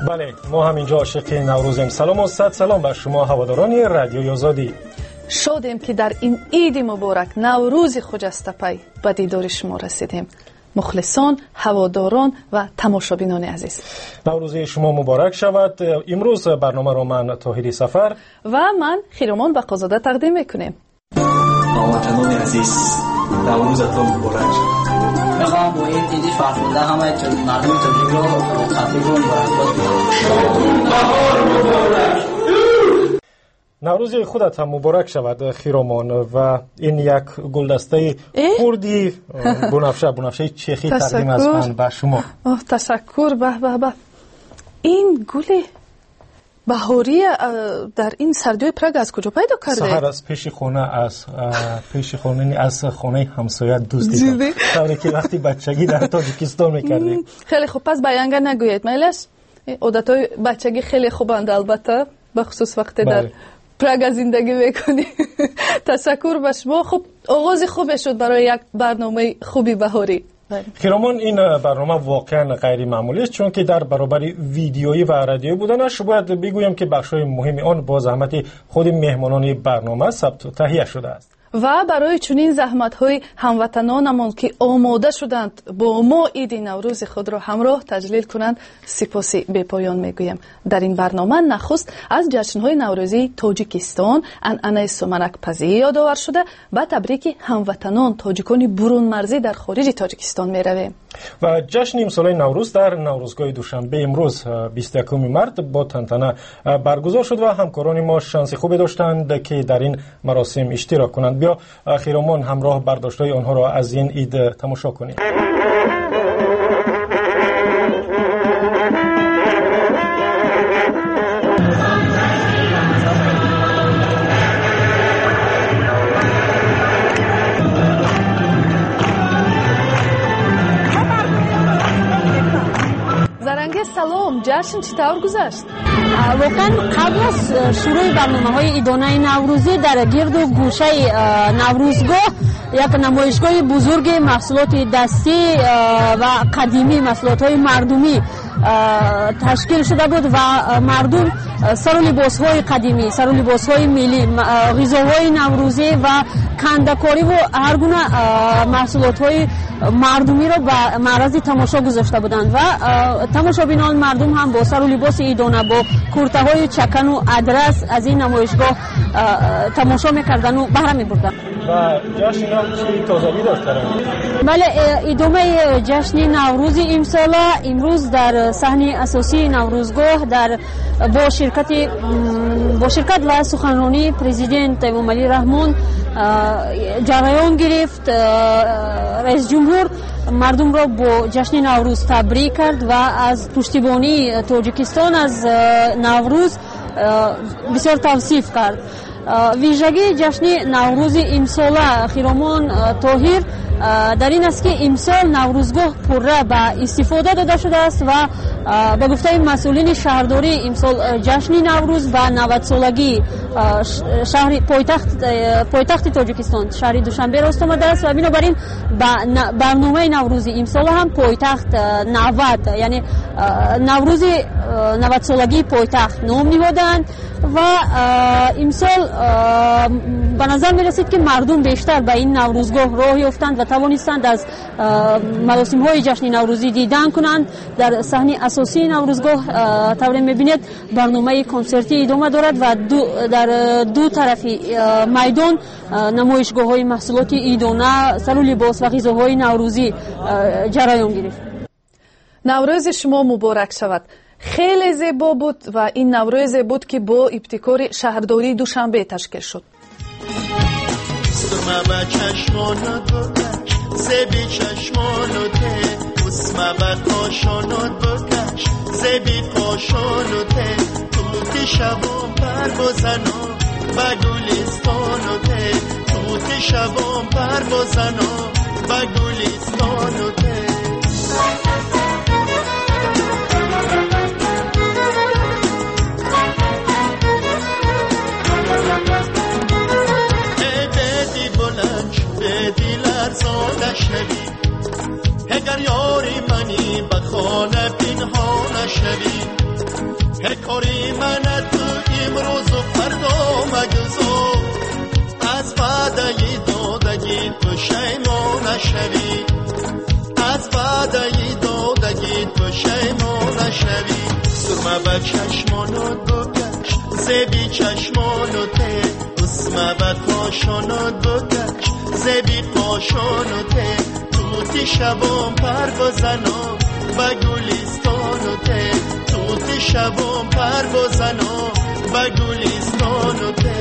بله، ما هم اینجا عاشق نوروزیم. سلام و صد سلام بر شما هواداران رادیوی آزادی. شادیم که در این عید مبارک نوروز خجسته به دیدار شما رسیدیم. مخلصان، هواداران و تماشابینان عزیز، نوروز شما مبارک شود. امروز برنامه را من طاهری سفر و من خیرمان بقازاده تقدیم میکنیم. هموطنان عزیز، نوروزتان مبارک شود. میخوام با این عید فرخنده همه مردم تاجیک رو تبریک و مبارکباد بدم. بهار مبارک. نوروز خودت هم مبارک شود خیرمان. و این یک گلدسته کردی بنفشه چیخی تقدیم از من به شما. تشکر. به این گل بهاری در این سردی پراگ از کجا پیدا کرده؟ سحر از پیش خانه از خانه همسایه دوست دیدم. طوری که وقتی بچگی در تاجیکستان میکردیم. خیلی خوب، پس بیانگر نگوید میلش. عادتهای بچگی خیلی خوبند البته، به خصوص وقتی در پراگ زندگی میکنی. تشکر به شما. خب آغاز خوبی شد برای یک برنامه خوبی بهاری. خیرمان، این برنامه واقعا غیر معمولی است، چون که در برابر ویدیویی و رادیویی بودنش باید بگویم که بخشای مهم آن با زحمت خود مهمانان برنامه ثبت و تهیه شده است. و برای چنین زحمت‌های هموطنانمان که آماده شدند با ما عید نوروز خود را همراه تجلیل کنند، سپاسی بی‌پایان میگویم. در این برنامه نخست از جشن‌های نوروزی تاجیکستان، عنعنه سمنک پزی یادآور شده و تبریک هموطنان تاجیکان برون مرزی در خارج تاجیکستان می‌رویم. و جشن امسال نوروز در نوروزگاه دوشنبه امروز 21 مارس با تنتنه برگزار شد و همکاران ما شانس خوبی داشتند که در این مراسم اشتراک کنند. بیا خیرمان همراه برداشت‌های آنها را از این عید تماشا کنیم. سلام، جشن چطور گذشت؟ واقعا قبل از شروع برنامه‌های عیدانه نوروزی در گرد و گوشه نوروزگاه یک نمایشگاه بزرگ محصولات دستی و قدیمی، محصولات‌های مردمی تشکیل شده بود و مردم سر و لباس‌های قدیمی، سر و لباس‌های ملی، غذاهای نوروزی و کنده‌کاری و هر گونه محصولات‌های مردمی را به معرض تماشا گذاشته بودند و تماشابینان مردم هم با سر و لباس عیدانه با کورته‌های چکن و ادرس از این نمایشگاه تماشا می‌کردند و بهره می‌بردند. و جشن چی تازگی داشتند؟ بله، ادامه جشن نوروز امسال امروز در صحنه اساسی نوروزگاه با شرکت و سخنرانی پرزیدنت امام علی رحمان جریان گرفت. رئیس جمهور مردم را با جشن نوروز تبریک کرد و از پشتیبانی تاجیکستان از نوروز بسیار توصیف کرد. ویژگی جشن نوروز امسال خیرمان طاهر در این است که امسال نوروزگاه پره به استفاده داده شده است و به گفته مسئولین شهرداری امسال جشن نوروز به 90 سالگی شهر پایتخت تاجیکستان شهر دوشنبه راست آمده است و بنابراین برنامه نوروزی امسال هم پایتخت 90 یعنی نوروز 90 سالگی پایتخت نام نهادند و امسال به نظر می رسید که مردم بیشتر به این نوروزگاه راه یافتند و توانستند از مراسم های جشن نوروزی دیدن کنند. در صحنه اساسی نوروزگاه طوری می بینید برنامه کنسرتی ادامه دارد و در دو طرف میدان نمایشگاه های محصولات عیدانه، سر و لباس و غذاهای نوروزی جریان گرفت. نوروز شما مبارک شود. خیلی زیبا بود و این نوروز بود که با ابتکار شهرداری دوشنبه تشکیل شد. اسمه به چشمانت بکش زبی چشمانته، اسمه به کاشانت بکش زبی کاشانته، توتی شبام پر بزنا به گلستانته، توتی شبام پر بزنا به گلستانته. نشنوی اگر یاری منی به خانه پنهان نشنوی، هر کاری من تو امروز و فردا مگذار از وعده دادگی تو شیمان نشوی از وعده دادگی تو شیمان نشوی سرمه به چشمانت بکش زبی چشمانت اسمه به کاشانت بکش زبی کاشانت توتی شبام پر بزنم به گلستانت توتی شبام پر بزنم به گلستانت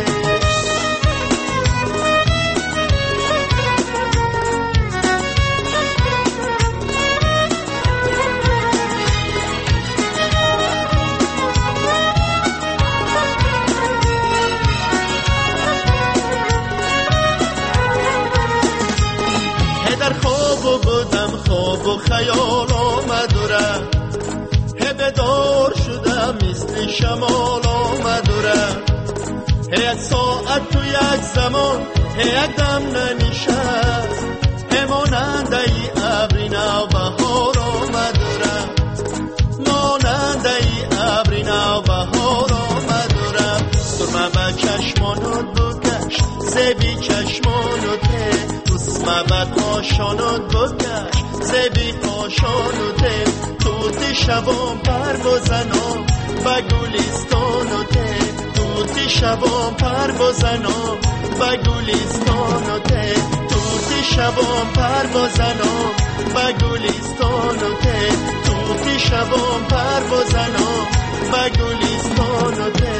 خواب و خیال آمد و رفت بدار شدم مثل شمال آمد و رفت یک ساعت تو یک زمان یک دم ننشست ماننده ای ابری نو بهار آمد و رفت ماننده ای ابری نو بهار آمد و رفت سرمه به چشمانت بکش زبی چشمانت اسمه به کاشانت بکش زبی کاشانت توتی شبام پر بزنم به گلستانت توتی شبام پر بزنم به گلستانت توتی شبام پر بزنم به گلستانت توتی شبام پر بزنم به گلستانت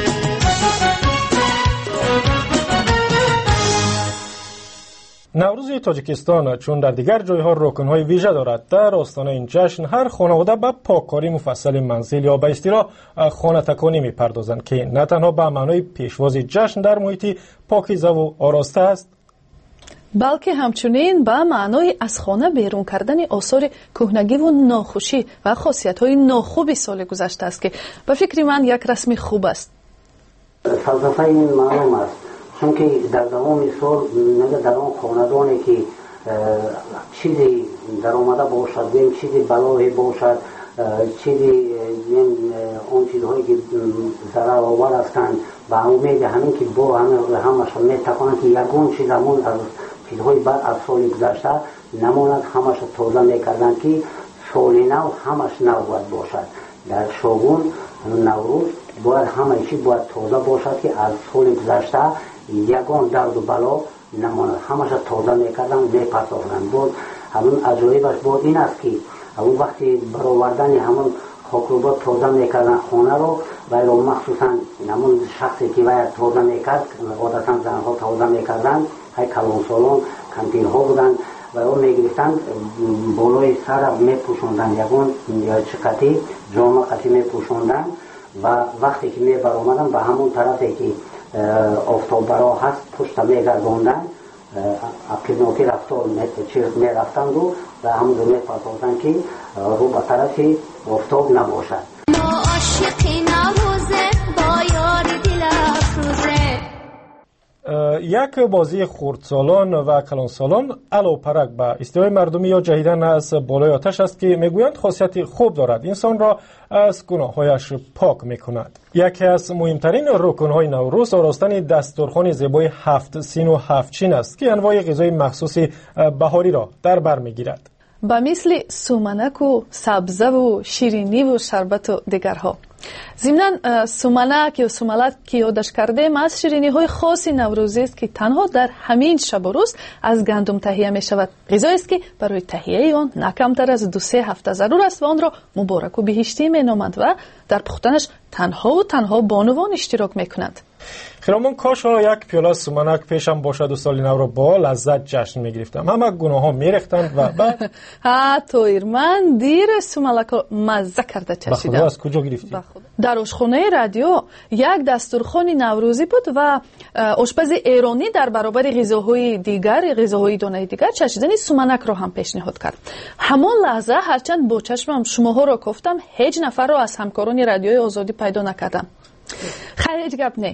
نوروز تاجیکستان چون در دیگر جایها رکن‌های ویژه دارد، در آستانه این جشن هر خانواده به پاککاری مفصل منزل یا به اصطلاح خانه تکانی می‌پردازند که نه تنها به معنای پیشواز جشن در محیطی پاکیزه و آراسته است، بلکه همچنین به معنای از خانه بیرون کردن آثار کهنگی و ناخوشی و خاصیت‌های ناخوبی سال گذشته است که به فکر من یک رسم خوب است. فلسفه این معلوم است، چون که در دوام سال نگه در آن خاندانی که چیزی در آمده باشد، چیزی بلایی باشد، چیزی اون چیزهایی که ضرر آور هستند و امید همین که با همش میتوانند که یگون چیز همون از چیزهای بعد از سال گذشته نماند، همش تازه میکردند که سال نو همش نو باید باشد. در شگون نوروز باید همه چیز باید تازه باشد که از سال گذشته یگان درد و بلا نماند، همش تازه میکردن میپرداختند. بود همون عجایبش بود این است که اون وقتی برآوردن همون خاکروبات تازه میکردن خانه رو و مخصوصا همون شخصی که باید تازه میکرد، عادتا زنها تازه میکردن، های کلان سالان کانتین ها بودن و اون میگرفتن بالای سر میپوشوندن یگان یا چقتی جامعه قطعی میپوشوندن و وقتی که میبرآمدن به همون طرفی که آفتاب برا هست پشت میگرداندن، اپیدناکی رفتار میرفتن و همون رو میپرداختن که رو به طرف آفتاب نباشد. ما عاشقی نوروزه با یار دل افروزه. یک بازی خردسالان و کلانسالان علاوه پرک به استیلای مردمی یا جهیدن از بالای آتش است که میگویند خاصیت خوب دارد، انسان را از گناهایش پاک میکند. یکی از مهمترین رکنهای نوروز آراستن دسترخوان زیبای 7 سین و 7 چین است که انواع غذای مخصوص بهاری را در بر میگیرد، به مثل سومنک و سبزه و شیرینی و شربت و دیگرها. ضمناً سومنک یا سوملک که یادش کردیم از شیرینی های خاص نوروزی است که تنها در همین شب و روز از گندم تهیه می شود. غذایی است که برای تهیه آن نه کمتر از 2-3 هفته ضرور است و آن را مبارک و بهشتی می نامند و در پختنش تنها بانوان اشتراک می کنند. خیرامان کاش یک پیاله سومنک پیشم باشد و سال نو را با لذت جشن میگرفتم. همه گناه ها میرختند و بعد تویر من دیر سومنک مزه کرده چشیدم. بخدا از کجا گرفتی؟ در آشخانه رادیو یک دسترخوان نوروزی بود و آشپز ایرانی در برابر غذاهای دانه دیگر چشیدن سومنک را هم پیشنهاد کرد. همان لحظه هرچند با چشمم شماها را گفتم هیچ نفر را از همکاران رادیوی آزادی پیدا نکردم. خیلی گپ نه.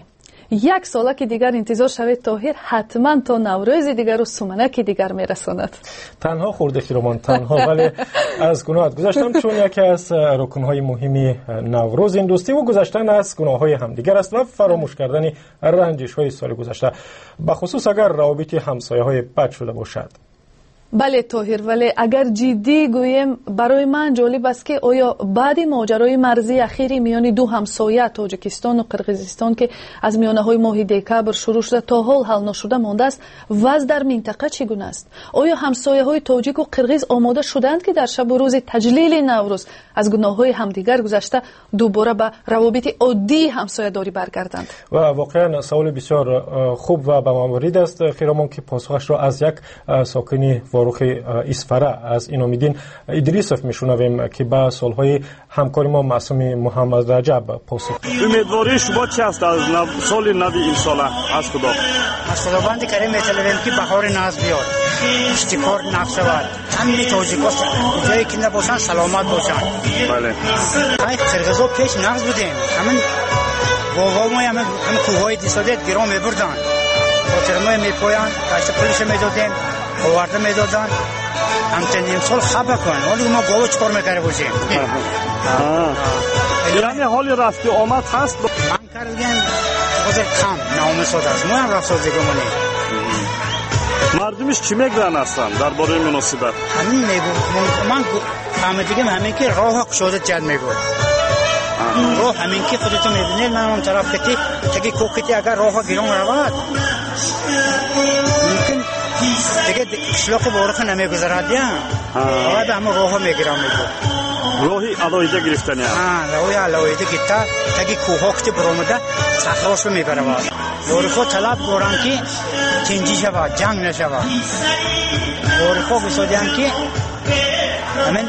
یک سالک دیگر انتظار شوید طاهر حتما تا نوروز دیگر و سومنک دیگر میرساند. تنها خورده خیرمان تنها، ولی از گناهات گذشتن، چون یکی از رکنهای مهمی نوروز این دوستی و گذشتن از گناههای همدیگر است و فراموش کردن رنجش های سال گذشته، بخصوص اگر روابط همسایه های بد شده باشد. بله طاهر، ولی اگر جدی گویم برای من جالب است که آیا بعد ماجرای مرزی اخیری میان دو همسایه تاجیکستان و قرقیزستان که از میانه های ماه دکبر شروع شده تا حال حل نشده مانده است، وضع در منطقه چگونه است؟ آیا همسایه های تاجیک و قرقیز آماده شدند که در شب و روز تجلیل نوروز از گناه های همدیگر گذشته دوباره به روابط عادی همسایه داری برگردند؟ و واقعا سوال بسیار خوب و به موارد است خیرمان که پاسخش را از یک ساکنی فاروق اسفره از اینامیدین ادریسوف میشنویم که با سالهای همکاری ما معصوم محمد رجب پاسخ. امیدواری شما چی است از سال نو این ساله؟ از خدا خداوند کریم می‌طلبیم که بهار ناز بیاد، اشتکار نفس شود، همه تاجیک‌ها جایی که نباشن سلامت باشن. بله. های قرقیزا پیش نقض بودیم، همین بابا ما همین کوههای دیسادت گرام می‌بردن، خاطر ما می‌پایان، کاشت پولش می‌دادیم، آورده می‌دادن. همچنین امسال خبر کن، ولی ما گاو چکار می‌کرده باشیم. یعنی حالی رفت آمد هست؟ من کردیم خود کم نامساد است، ما هم رفت سازگمانی. مردمش چی میگن هستن درباره مناسبت؟ همین میگو من فهمیدم همین که راه کشاده جد میگو. راه همین که خودتون میبینید، من اون طرف کتی تگی کوکتی اگر راه گیرون رود ممکن دیگه شلاق بارخ نمیگذارد یا باید همون راه میگیرم میگو. راهی علایده گرفتنی هست؟ راهی علایده گرفته تگی کوها کتی برامده صخراش رو میبره باید دورخو طلب گورن که تنجی شود، جنگ نشود. دورخو بسادیم که همین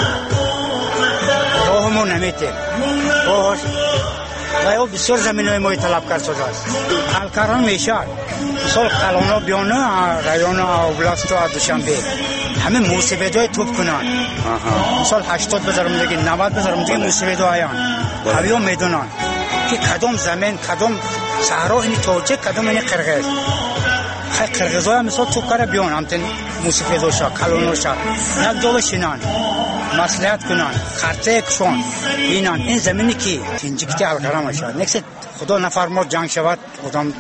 راهمون نمیتیم راهش و بسیار زمین های مای طلب کرد شده است. حلکران میشد مثال قلانه بیانه رایانه اوبلاست و دوشنبه همه موسیقی های توپ کنن، مثال 80 بذارم دیگه 90 بذارم دیگه موسیقی هایان هویو میدونن که کدام زمین کدام صحرا این تاجیک کدام این قرقیز. قرقیز های مثال توپ کرده بیان همتن موسیقی دوشا قلانوشا یک جا بشینن مصلحت کنن خرطه کشون بینن این زمینی که تنجیکتی حلقرم شد نکست خدا نفرماد جنگ شود خودم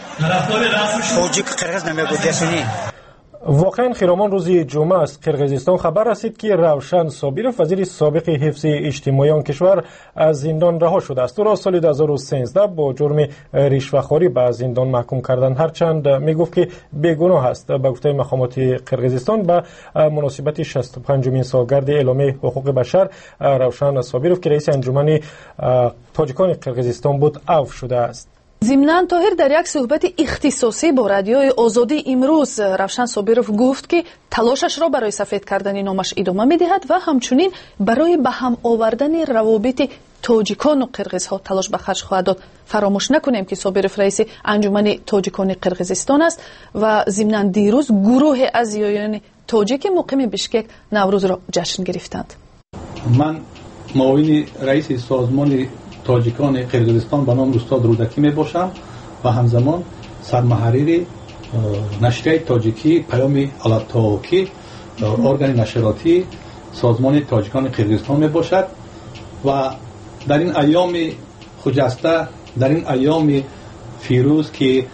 تاجیک قرقیز نمیگو دستونی. واقعا خیرامان روز جمعه است قرقیزستان خبر رسید که روشن صابرов وزیر سابق حفظ اجتماعی آن کشور از زندان رها شده است. او را سال 2013 با جرم رشوه‌خوری به زندان محکوم کردند، هرچند میگفت که بیگناه است. به گفته مقامات قرقیزستان به مناسبت 65مین سالگرد اعلامیه حقوق بشر روشن صابرov که رئیس انجمن تاجیکان قرقیزستان بود عفو شده است. ضمناً طاهر در یک صحبت اختصاصی با رادیوی آزادی امروز روشن صابرov گفت که تلاشش را برای سفید کردن نامش ادامه می‌دهد و همچنین برای به هم آوردن روابط تاجیکان و قرقیزها تلاش به خرج خواهد داد. فراموش نکنیم که صابرov رئیس انجمن تاجیکان قرقیزستان است و ضمناً دیروز گروه از یایان تاجیک مقیم بشکک نوروز را جشن گرفتند. من معاون رئیس سازمان تاجیکان قرقیزستان به نام استاد رودکی می باشم و همزمان سرمحرر نشریه تاجیکی پیام الاتاکی ارگان نشراتی سازمان تاجیکان قرقیزستان می باشد و در این ایام خجسته، در این ایام فیروز که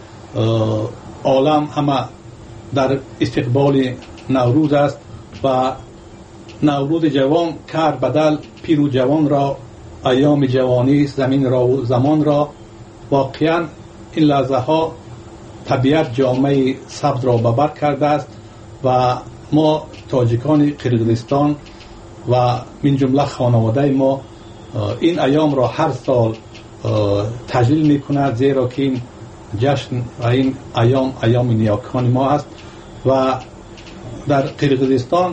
عالم همه در استقبال نوروز است و نوروز جوان کار بدل پیر و جوان را ایام جوانی زمین را و زمان را واقعا این لحظه ها طبیعت جامعه سبز را ببر کرده است و ما تاجیکان قرقیزستان و من جمله خانواده ما این ایام را هر سال تجلیل میکند، زیرا که این جشن و این ایام نیاکان ما است و در قرقیزستان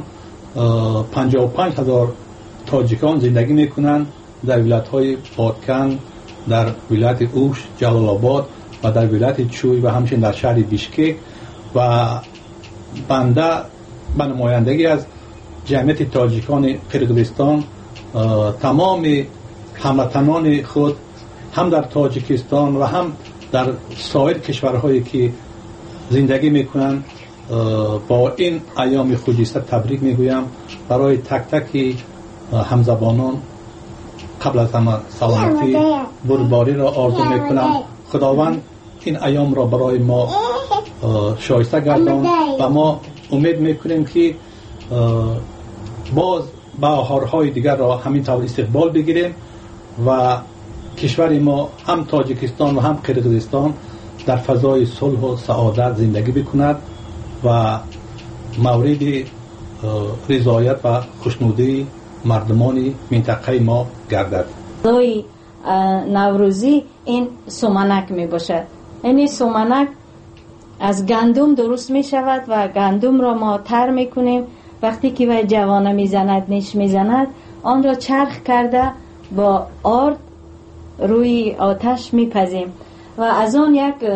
55,000 تاجیکان زندگی میکنند در ولایت‌های پارکن، در ولایت اوش، جلال آباد و در ولایت چوی و همچنین در شهر بیشکک و بنده به نمایندگی از جمعیت تاجیکان قرقیزستان تمام هموطنان خود هم در تاجیکستان و هم در سایر کشورهایی که زندگی میکنن با این ایام خجسته تبریک میگویم. برای تک تک همزبانان قبل از همه سلامتی بردباری را آرزو میکنم. خداوند این ایام را برای ما شایسته گردان و ما امید میکنیم که باز بهارهای دیگر را همین طور استقبال بگیریم و کشور ما هم تاجیکستان و هم قرقیزستان در فضای صلح و سعادت زندگی بکند و مورد رضایت و خوشنودی مردمان منطقه ما گردد. غذای نوروزی این سومنک می باشد. این سومنک از گندم درست می شود و گندم را ما تر می کنیم. وقتی که وی جوانه می زند، نیش می زند، آن را چرخ کرده با آرد روی آتش می پزیم و از آن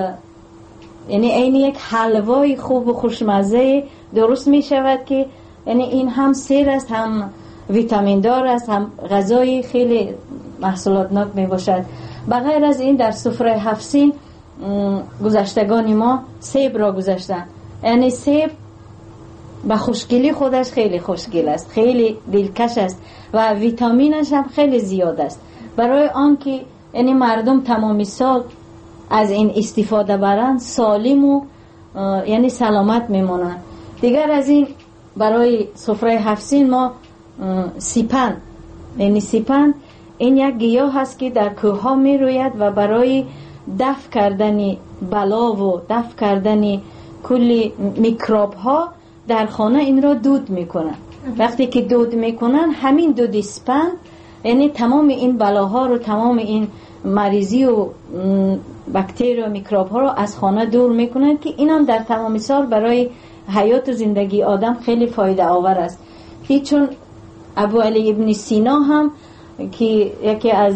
یعنی این یک حلوای خوب و خوشمزه درست می شود که یعنی این هم سیر است، هم ویتامین دار است، هم غذای خیلی محصولاتناک می باشد. بغیر از این در سفره 7 سین گذشتگان ما سیب را گذاشتن. یعنی سیب به خوشگلی خودش خیلی خوشگل است، خیلی دلکش است و ویتامینش هم خیلی زیاد است. برای آن که یعنی مردم تمامی سال از این استفاده برند، سالم و یعنی سلامت میمونند. دیگر از این برای سفره 7 سین ما سیپند، یعنی سیپند این یک گیاه هست که در کوه ها می روید و برای دفع کردن بلا و دفع کردن کلی میکروب ها در خانه این را دود میکنن. وقتی که دود میکنن همین دود سپند یعنی تمام این بلاها رو، تمام این مریضی و باکتری و میکروب ها رو از خانه دور میکنن که این هم در تمام سال برای حیات و زندگی آدم خیلی فایده آور است. چون ابو علی ابن سینا هم که یکی از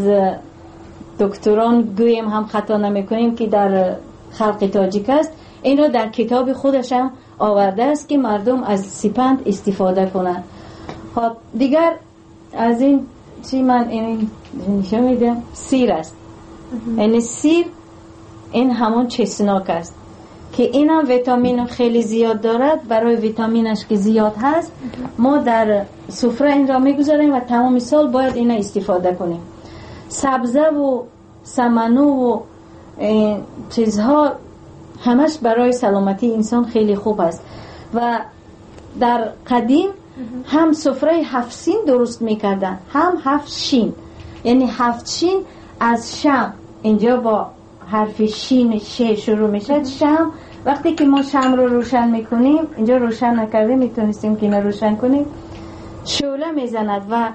دکتران گویم هم خطا نمیکنیم که در خلق تاجیک است، این را در کتاب خودش هم آورده است که مردم از سپند استفاده کنند. خب دیگر از این چی من این نشون میدم، سیر است. یعنی سیر این همون چسناک است که این هم ویتامین خیلی زیاد دارد. برای ویتامینش که زیاد هست ما در سفره این را میگذاریم و تمام سال باید این استفاده کنیم. سبزه و سمنو و چیزها همش برای سلامتی انسان خیلی خوب است. و در قدیم هم سفره 7 سین درست میکردن، هم 7 شین. یعنی 7 شین از شم، اینجا با حرف شین شروع میشه. شم وقتی که ما شم رو روشن میکنیم، اینجا روشن نکرده میتونستیم که اینو روشن کنیم، شعله میزند و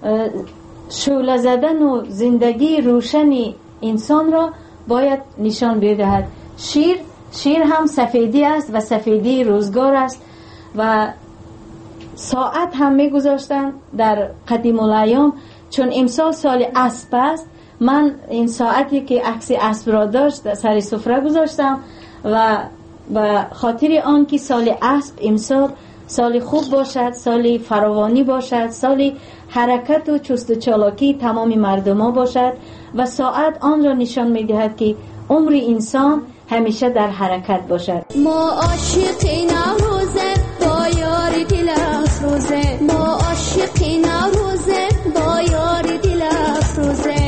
شعله زدن و زندگی روشنی انسان را باید نشان بدهد. شیر هم سفیدی است و سفیدی روزگار است و ساعت هم میگذاشتن در قدیم الایام. چون امسال سال اسب است، من این ساعتی که عکس اسب را داشت سر سفره گذاشتم و خاطر آن که سال اسب امسال سال خوب باشد، سال فراوانی باشد، سال حرکت و چست و چالاکی تمام مردم ها باشد و ساعت آن را نشان میدهد که عمر انسان همیشه در حرکت باشد. ما عاشقی نوروزه با یار دل افروزه، ما عاشقی نوروزه با یار دل افروزه.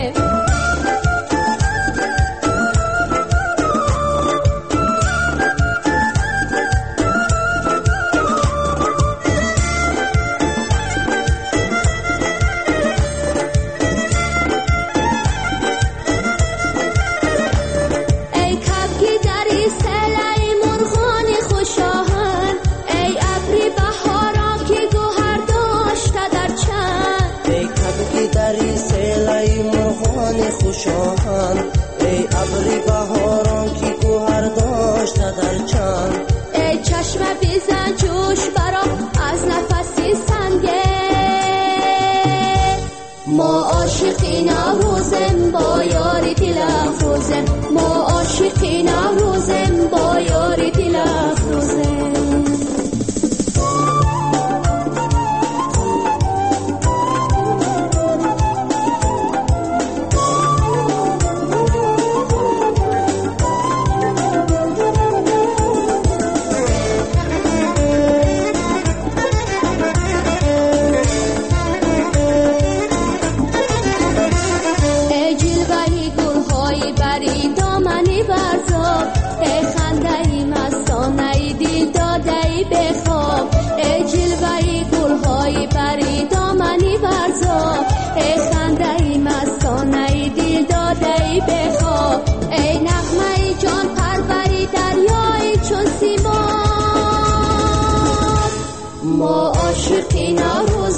خوشاهن ای ابری بهاران که گوهر داشته در چند، ای چشم بیزن جوش برام از نفسی سنگه. ما عاشقی نوروزم با یار دل افروزم، ما عاشقی نوروزم با یار دل افروزم.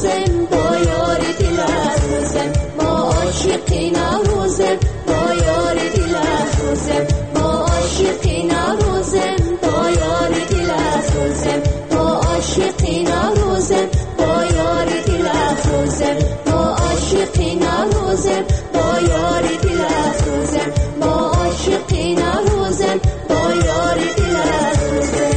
نوروزم با یار دل افروزم ما عاشق نوروزم با یار دل افروزم ما عاشق نوروزم با یار دل افروزم ما عاشق نوروزم با یار دل افروزم ما عاشق نوروزم با یار دل افروزم ما عاشق نوروزم با یار دل افروزم.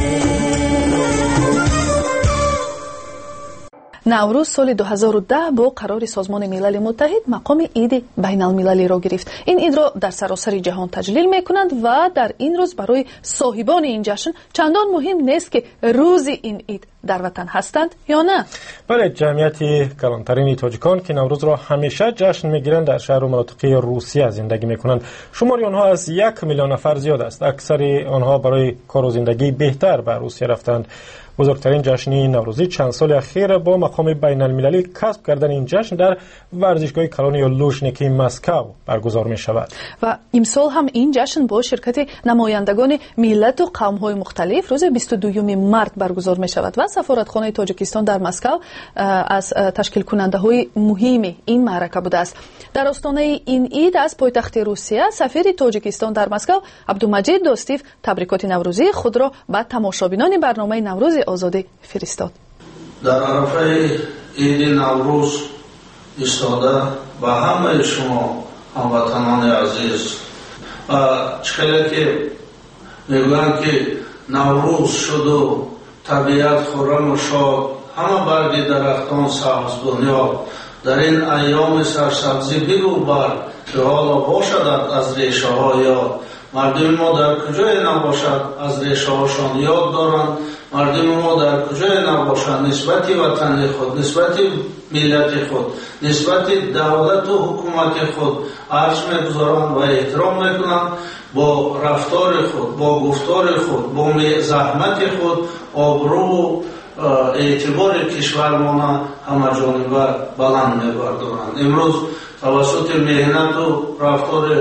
نوروز سال 2010 با قرار سازمان ملل متحد مقام عید بین المللی را گرفت. این عید را در سراسر جهان تجلیل می کنند و در این روز برای صاحبان این جشن چندان مهم نیست که روز این عید در وطن هستند یا نه. بله، جمعیت کلانترین تاجیکان که نوروز را همیشه جشن میگیرند در شهر و مناطق روسیه زندگی میکنند. شماری آنها از 1 میلیون نفر زیاد است. اکثر آنها برای کار و زندگی بهتر به روسیه رفتند. بزرگترین جشن نوروزی چند سال اخیر با مقام بین المللی کسب کردن این جشن در ورزشگاه کلان یا لوژنیکی مسکو برگزار می شود. و امسال هم این جشن با شرکت نمایندگان ملت و قوم های مختلف روز 22 مارس برگزار می شود و سفارتخانه تاجیکستان در مسکو از تشکیل کننده های مهم این معرکه بوده است. در آستانه این عید از پایتخت روسیه سفیر تاجیکستان در مسکو عبدالمجید دوستیف تبریکات نوروزی خود را به تماشابینان برنامه نوروز آزادی فرستاد. در عرفه عید نوروز ایستاده به همه شما هموطنان عزیز چقدر که میگویند که نوروز شد و طبیعت خرم و شاد، همه برگ درختان سبز دنیا، در این ایام سرسبزی بگو بر که حالا باشد از ریشه ها یاد. مردم ما در کجای نباشد از ریشه هاشان یاد دارند. مردم ما در کجای نباشد نسبت وطن خود، نسبت ملت خود، نسبت دولت و حکومت خود عرض می‌گذارند و احترام میکنند. با رفتار خود، با گفتار خود، با زحمت خود آبرو و اعتبار کشور ما همه جانبه بلند می‌بردارند. امروز توسط مهنت و رفتار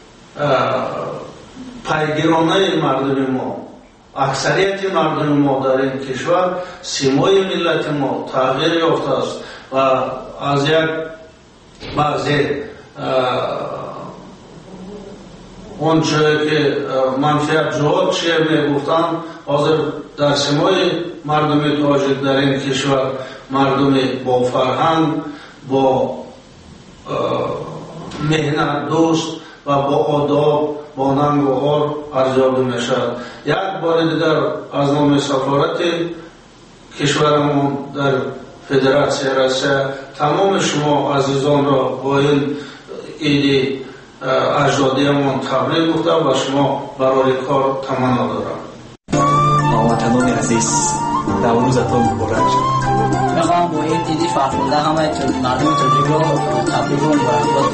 پیگیرانه مردم ما، اکثریت مردم ما در این کشور، سیمای ملت ما تغییر یافته است و از یک بعضی اون چیزی که منفیت جهات چیه میگفتن، حاضر در سیمای مردم تاجیک در این کشور مردم با فرهنگ، با مهنت دوست و با آداب، با ننگ و غار ارزیابی میشد. یک بار دیگر از نام سفارت کشورمون در فدراسیون روسیه تمام شما عزیزان را با این عید اجدادیمون تبریک گفتم و شما برای کار تمنا دارم. هموطنان عزیز، نوروزتان مبارک شد. میخوام با این عید فرخنده همه مردم تاجیک را تبریک و مبارکباد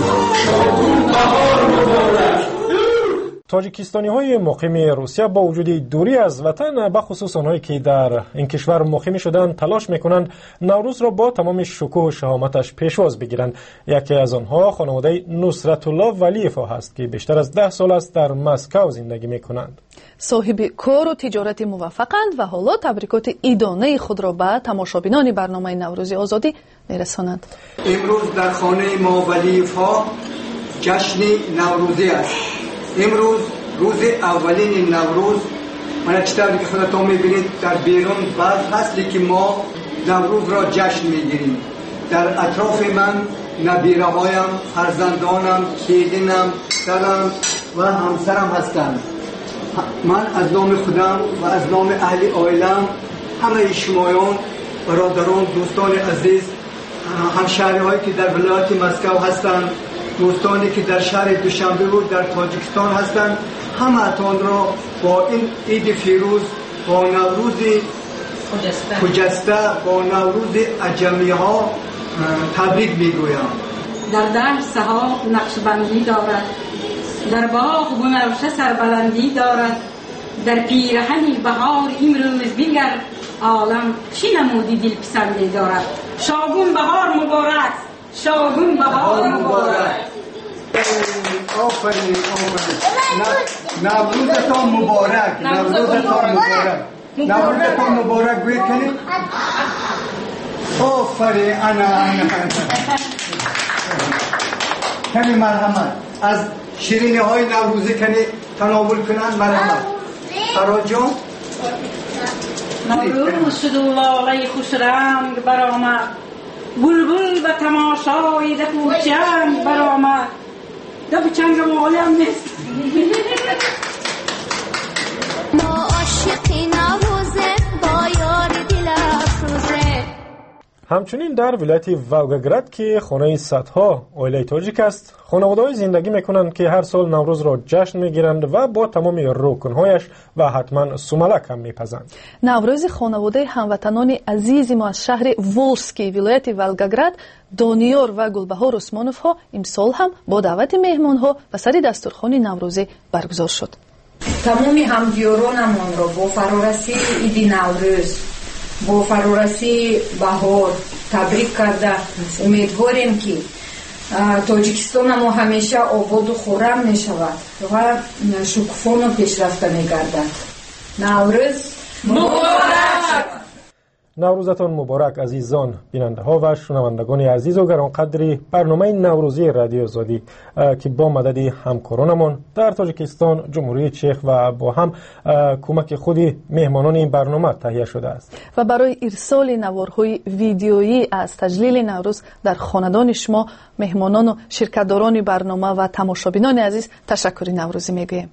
بدم. تاجیکستانی های مقیم روسیه با وجود دوری از وطن، بخصوص آنهایی که در این کشور مقیم شدند، تلاش میکنند نوروز را با تمام شکوه و شهامتش پیشواز بگیرند. یکی از آنها خانواده نصرت الله ولیف است که بیشتر از 10 سال است در مسکو زندگی میکنند. صاحب کار و تجارت موفقند و حالا تبریکات عیدانه خود را به تماشابینان برنامه نوروز آزادی میرسانند. امروز در خانه ما ولیف ها جشن نوروزی است. امروز روز اولین نوروز، من چطوری که خودتون میبینید در بیرون بعض فصلی که ما نوروز را جشن میگیریم. در اطراف من نبیره هایم، فرزندانم، کیدینم، سرم و همسرم هستند. من از نام خودم و از نام اهل عائلم، همه شمایان، برادران، دوستان عزیز، همشهری هایی که در ولایت مسکو هستند، دوستانی که در شهر دوشنبه و در تاجیکستان هستند، همه اتان را با این عید فیروز، با نوروز خجسته، با نوروز اجمی ها تبریک میگویم. در دشت ها نقشبندی دارد، در باغ بنفشه سربلندی دارد، در پیرهن بهار امروز بینگر عالم چی نمودی دل پسندی دارد. شاگون بهار مبارک، شاگون بهار مبارک. آفرین، نوروزتان مبارک، نوروزتان مبارک، نوروزتان مبارک. گوید کنید آفرین انا کمی مرحمت از شیرینی های نوروزی کنی تناول کنن. مرحمت فراد جان. نوروز شد و لاله خوش رنگ برآمد، بلبل به تماشای دف و چنگ برآمد. دف چنگ مایم نیست. ما عاشقی نوروزه با یار دل افروزه. همچنین در ولایت ولگاگراد که خانه صدها عائله تاجیک است، خانواده‌های زندگی میکنند که هر سال نوروز را جشن میگیرند و با تمام رکنهایش و حتما سوملک هم میپزند. نوروز خانواده هموطنان عزیز ما از شهر ولسکی ولایت ولگاگراد دانیار و گلبهار عثمانوف ها امسال هم با دعوت مهمان ها به سر دسترخوان نوروزی برگزار شد. تمام همدیارانمان را با فرارسی عید نوروز، با فرارسی بهار تبریک کرده امیدواریم که تاجیکستان ما همیشه آباد و خرم می شود و شکوفان و پیشرفته می گردد. نوروز مبارک! نوروزتان مبارک عزیزان بیننده ها و شنوندگان عزیز و گرانقدر برنامه نوروزی رادیو آزادی که با مدد همکارانمان در تاجیکستان، جمهوری چک و با هم کمک خودی مهمانان این برنامه تهیه شده است و برای ارسال نوارهای ویدیویی از تجلیل نوروز در خاندان شما مهمانان و شرکتداران برنامه و تماشابینان عزیز تشکر نوروزی میگویم.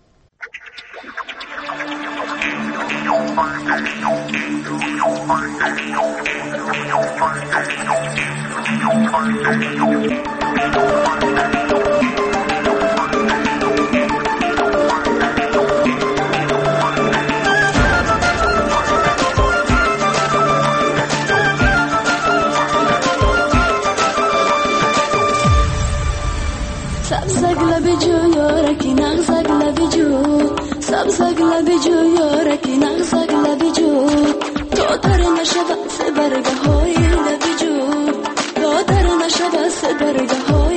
سبزگ لب جو یارکی نغزگ لب جو، سبزگ لب جو یارکی نغزگ لب جو، تا در نشد سه برگه های لب جو، تا در نشد سه برگه های